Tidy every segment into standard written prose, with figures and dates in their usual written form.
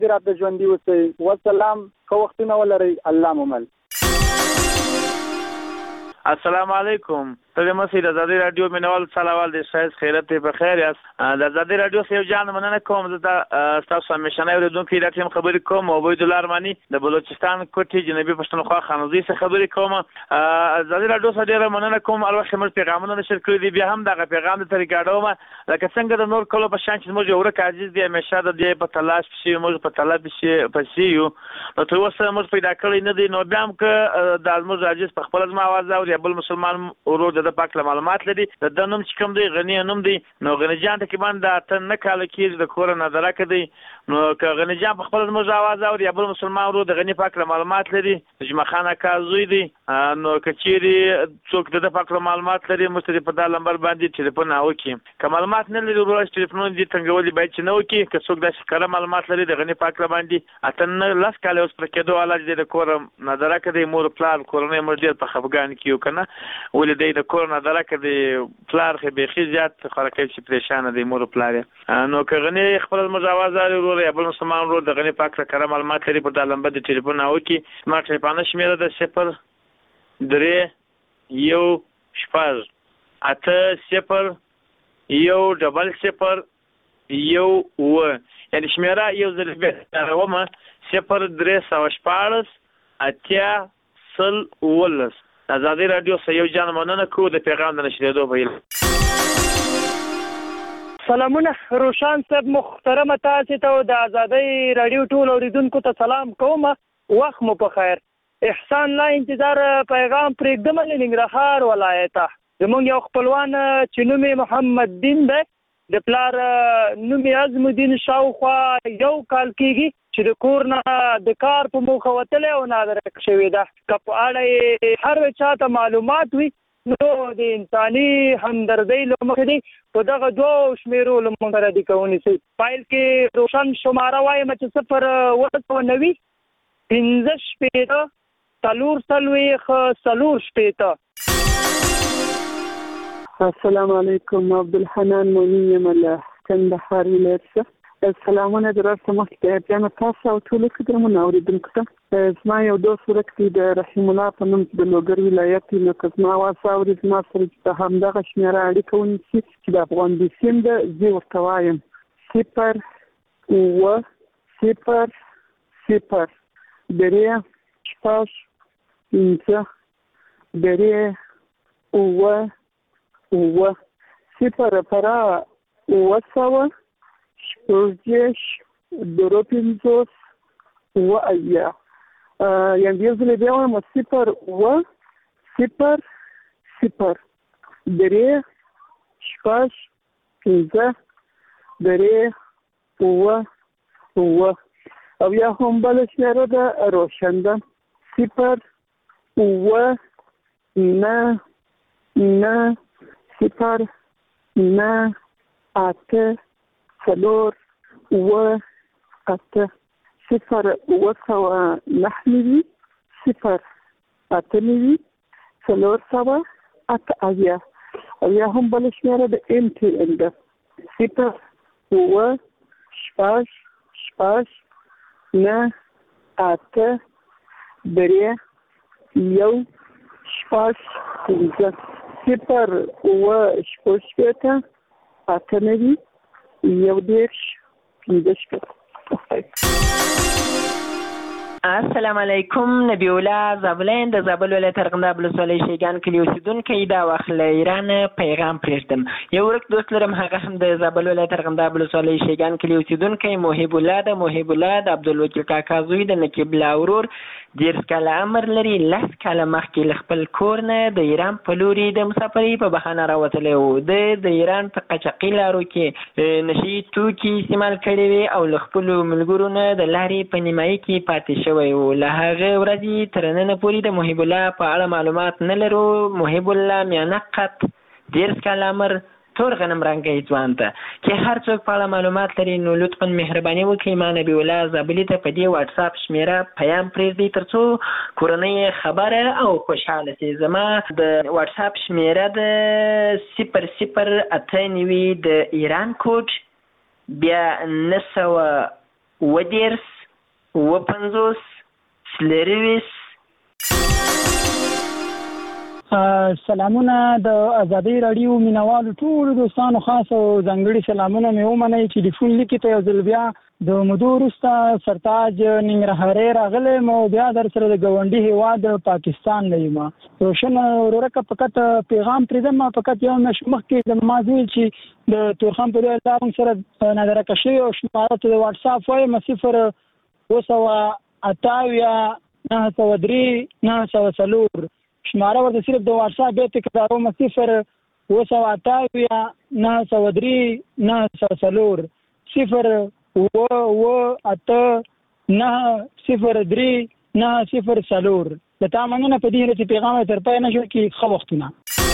راته ژوندي اوسئ. والسلام. که وختونه ولرئ الله ممل. السلام علیکم. ته مسئله د ازادي رادیو مینوال سلام د شایز خیرت په خیر یاست. د ازادي رادیو سیو جان مننه کوم. زه تاسو همیشنه اوریدونکو د ټیم خبرې کوم. عبید الله ارمانی د بلوچستان کوټي جنوبي پښتونخوا خانوزي څخه خبرې کوم. ازادي رادیو سره ډیره مننه کوم. البته موږ پیغامونه نشر کړی دي، بیا هم دغه پیغام د طریقاډو ما لکه څنګه د نور کلو په شان چې موږ یو ورک عزیز دی همیشه د دې په تلاش شي، موږ په طلب شي پسې یو نو تر اوسه موږ پیدا کړی نه دی. نو بیا هم که د موږ عزیز په خپل ځما आवाज او بل مسلمان ورور د پاک معلومات لري د نوم چې کوم دی غنی نوم دی. نو غنی جان تقریبا د اتن نه کال کېږي د کور نه درکه دی. نو که غنی جان په خپل موږ आवाज او بل مسلمان ورور د غنی پاک معلومات لري جمع خانه کازوی دی. نو کچيري څوک د پاک معلومات لري مستری په دا نمبر باندې ټلیفون وکي. که معلومات نه لري ورور ټلیفون دي څنګه باید چې نو کې که څوک د شکر معلومات لري د غنی پاک باندې اتن لاس کال اوس پر کېدو علاج د کور نه درکه دی. مور پلان کورنۍ مردیر په خفګان کیو کنه ولې د کور نه درکه دی پلار خې به زیات خلک چې پریشان دي مور پلار. نو که غنی خپل مجاوز لري ورور یا بل مسلمان ورور د غنی پاک سره معلومات لري په دا لمبه د ټلیفون وکي. ما ټلیفون شمیره د 0 3 1 0 8 0 1 0 1 و یعنی شمیره یو ځل به راومه 0 3 14 اتیا سل ولس. ازادي رادیو سیو جان مننه کو د پیغام د نشریدو په اړه. سلامونه روشان صاحب محترم تاسو ته د ازادي رادیو ټول اوریدونکو ته سلام کوم. وخت مو په خیر. احسان لا انتظار پیغام پرېږدم له ننګرهار ولایته. زموږ یو خپلوان چې نوم محمد دین دی د پلار نوم عظم الدین شاوخوا یو کال کېږي چې د کور نه د کار په موخه وتلی او نادرک شوې ده. که په اړه هر چا ته معلومات وي نو د انساني همدردۍ له مخې دی په دغه دوو شمیرو له موږ سره دي ونیسئ. فایل کې روشن شماره وایم چې 0 15 شپېته 4 شپېته. السلام علیکم. عبدالحنان مؤمن یم له کندهار ولایت څخه. سلامونه درته مخکې جناب تاسو او ټول قدرمنو اوریدونکو ته. زما یو دوست ورک دی د رحیم الله په نوم د لوګر ولایت نو که زما आवाज اوري زما سره چې همدغه شمیره اړیکه ونیسي چې د افغان بیسیم ده زه ورته وایم 0 0 0 0 درې شپږ پنځه درې اووه 0 para 8 شپږ درو 50 وأیا یعنی یو ځل بیا وایم 0 0 0 درې شپږ پنځه درې اووه او یا هم بل شمیره ده روشن ده 0 9 9 0 9 8 4 8 0 9 0 8 4 8 اویا او یا هم بل شمیره د MTN ده 0 شپږ 9 8 درې یو شپږ پنځه 0 شپږ شپېته 8 یو دېرش پنځه شپېته. السلام علیکم. نبی الله زابلین د زابل ولایت ارغنداب ولسوالۍ شیګان کلي اوسیدونکی دا وخت له ایران پیغام پرېږدم. یو ورک دوست لرم هغه هم د زابل ولایت ارغنداب ولسوالۍ شیګان کلي اوسیدونکی محب الله د عبدالوکیل کاکا زوی د نقیب الله ورور 10 کاله عمر لري. 10 کاله مخکې له خپل کور نه د ایران په لوري د مسافرۍ په بهانه راوتلی و. د ایران په قاچاقي لارو کې نشي توکي استعمال کړي وي او له خپلو ملګرو نه د لارې په نیمایي کې پاتې شوی و. له هغې ورځې تر ننه پورې د محب الله په اړه معلومات نه لرو. محب الله میانه قد 10 کاله عمر تور غنم رنګی ځوان ته چې هر څوک په اړه معلومات لري نو لطفا مهرباني وکړئ ما نبی الله زابلي ته په دې واتساپ شمیره پیام پرېږدئ تر څو کورنۍ خبره او خوشحاله شي. زما د واتساپ شمیره د 0 8 د ایران کوډ بیا 900 10 50 20. سلامونه د ازادي رادیو مینوالو ټول دوستانو خاص او ځانګړي سلامونه مې ومنئ. ټلیفون لیکي ته یو ځل بیا د مودو وروسته سرتاج ننګرهاري راغلی مو بیا در سره د ګاونډي هیواد پاکستان نه یم. روشن ورورکه فقط پیغام پرېږدم، فقط یو میاشت مخکې د ما ویل چې د تورخم په ډول دا موږ سره نظرکه شوي او شماره ته د واټساپ وایم 028 903 904 شماره ورته صرف د واټساپ به تکراروم 028 903 904 028 903 د تا مننه په دې چې پیغام تر پای نه شو کې ښه وختونه.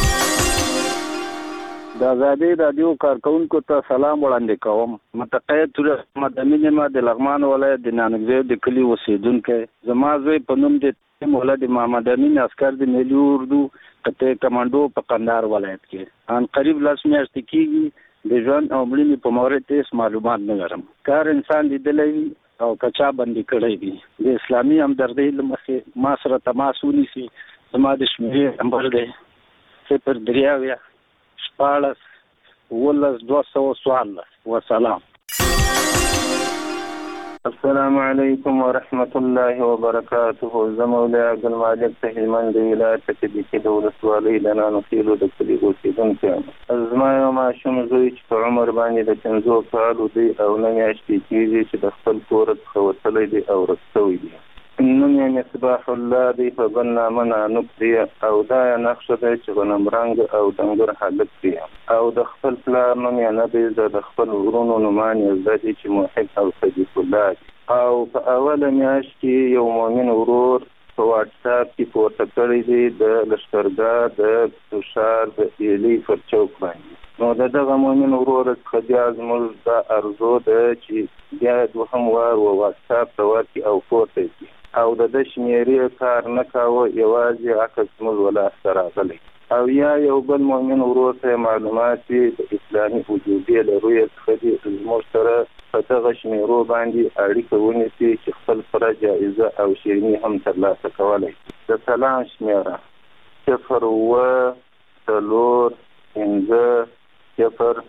د ازادي رادیو کارکونکو ته سلام وړاندې کوم. متقاعد مدني نما د لغمان ولایت د نانګزیو د کلي اوسیدونکی. زما زوی په نوم د مولد محمد امین عسکر د ملي اردو قطعه کمانډو په قندهار ولایت کې ان قریب 10 میاشتې کېږي د ژوند او مړینې په مورد هیڅ معلومات نه لرم. کار انسان لیدلی او کچا باندې کړی دی. د اسلامي همدردۍ له مخې ما سره تماس ونیسي. زما د شمیرې نمبر دی 0 14 15 214. وسلام. السلام علیکم ورحمت الله وبرکاته. زمولا عبدالمالک تهلمند ولایت کې د ولسوالۍ د نانوخیلو د کلي اوسیدونکی یم. زما یو ماشوم زوی چې په عمر باندې د 50 کالو دی او 9 میاشتې کېږي چې د خپل کور څخه وتلی دی او ورک شوی دی. نوم یې مصباح الله دی، په بل نامه نانوک دی او دا یې نقشه دی چې غنم رنګ او ډنګر هلک دی او د خپل پلار نوم یې نه دی، د خپل ورونو نومان یې زده دي چې محب او صدیق الله دی. او په اوله میاشت کې یو مؤمن ورور په واټساپ کې پورته کړی دی د لښکرګاه د تشار د ایلي پر چوک باندې. نو دغه مؤمن ورور څخه بیا زموږ دا ارزو ده چې بیا دوهم وار واټساپ ته ورکړي او پورته کړي او د شمیرې کار نه کاوه، یوازې عکس موږ ولاسته راغلی. او یا یو بل مؤمن ورور ته معلومات د اسلامي وجودي له رویه څخه دي زموږ سره په دغه شمیرو باندې اړیکه ونیسي چې خپل سره جایزه او شیریني هم ترلاسه کولی. د سلام شمیره 0 4 5 0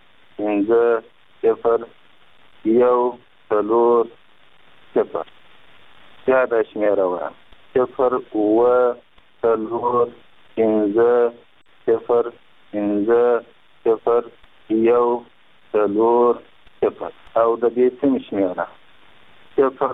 5 0 1 4 بیا د شمیره وه 0 4 5 0 5 0 1 4 0 او د دې سم شمیره 0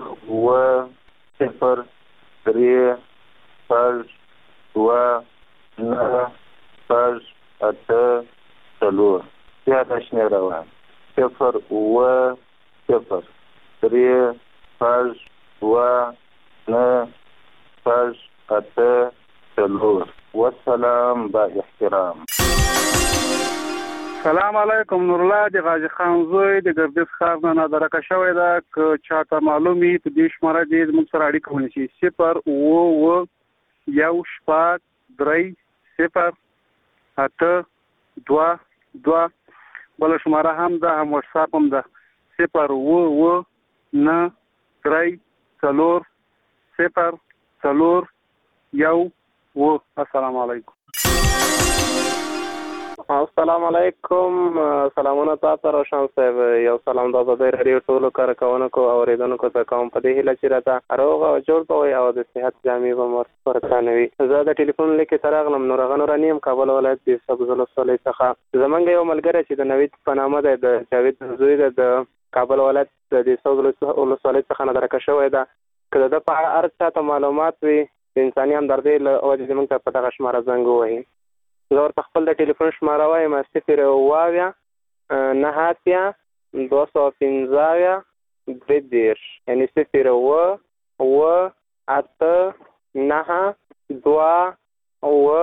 0 3 5 2 9 5 8 4 بیا د شمیره وه 0 0 3 5 2 9 5 8 4 والسلام با احترام. سلام علیکم. نور الله د غازی خان زوی د ګردیز ښار نه نظرکه شوی ده. که چاته معلومي په دې شماره دې موږ سره اړیکه ونیسي 0 1 7 3 0 8 2 2. بل شماره هم ده، هم واتساپ هم ده 0 9 3 4 0 4 1 و. السلام علیکم. السلام علیکم. سلامونه تاسو روشن صاحب. یو سلام د ازادي رادیو ټولو کارکونکو او اوریدونکو ته کوم په دې هیله چې راته روغ او جوړ به وي او د صحت جامې به ورته وي. زه د ټلیفون لیکې سره راغلم. نورغنورانیم کابل ولایت د سبزل ولسوالۍ څخه. زمونږ یو ملګری چې د نوید په نامه دی، د جاوید زوی د کابل ولایت د سبزل ولسوالۍ څخه نظرکه شوی ده. که د په هر چاته معلومات وي د انساني همدردۍ له وجې زموږ ته په دغه شماره زنګ ووهي. زه ورته خپل د ټلیفون شماره وایم 0 9 215 30، یعنی 0 8 9 2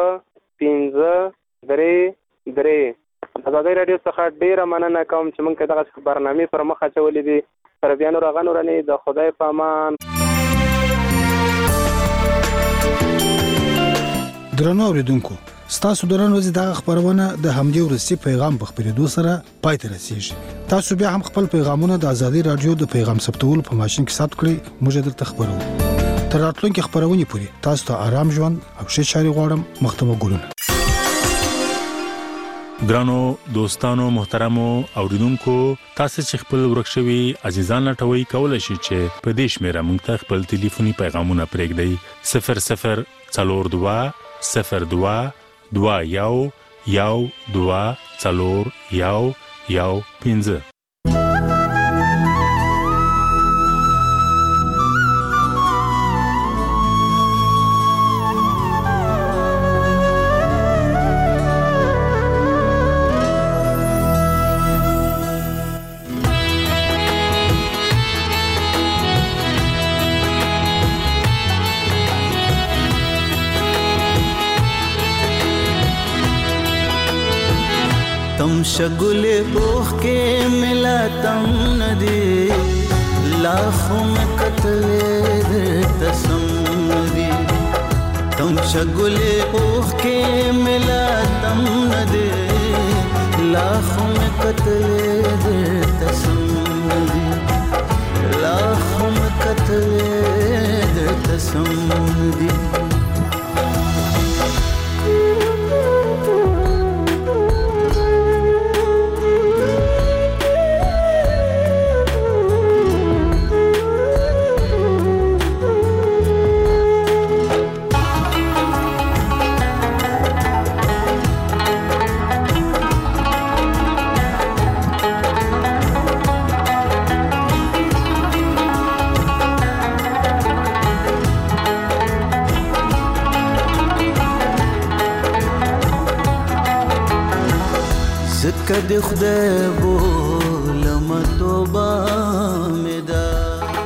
15 3. ازادي رادیو څخه ډیره مننه کوم چې موږ ته دغه برنامې پر مخ اچولې دي. تر بیا نورغنورانې د خدای په امان. ګرانو اوریدونکو ستاسو درن وځي دا خبرونه د همدې ورسي پیغام په خبرېدو سره پای ته رسیږي تاسو بیا هم خپل پیغامونه د ازادي رادیو د پیغام ثبتولو په ماشين کې ثبت کړئ موږ درته خبرو تر راتلونکي خبرونه پورې تاسو ته آرام ژوند او ښه چاري غواړم مختمه ګورم ګرانو دوستانو محترمو اوریدونکو تاسو چې خپل ورکشوي عزیزان لټوي کولای شئ چې په دې شمیره موږ ته خپل ټلیفوني پیغامونه پرېږدئ 0042 02 तुम शगुले बोख के मिला तम नदी लाखों में कत्ले तसम्मदी तुम शगुले बोख के मिला तम नदी लाखों में कत्ले तसम्मदी लाखों में कत्ले तसम्मदी कद खुदा बोलम तोबा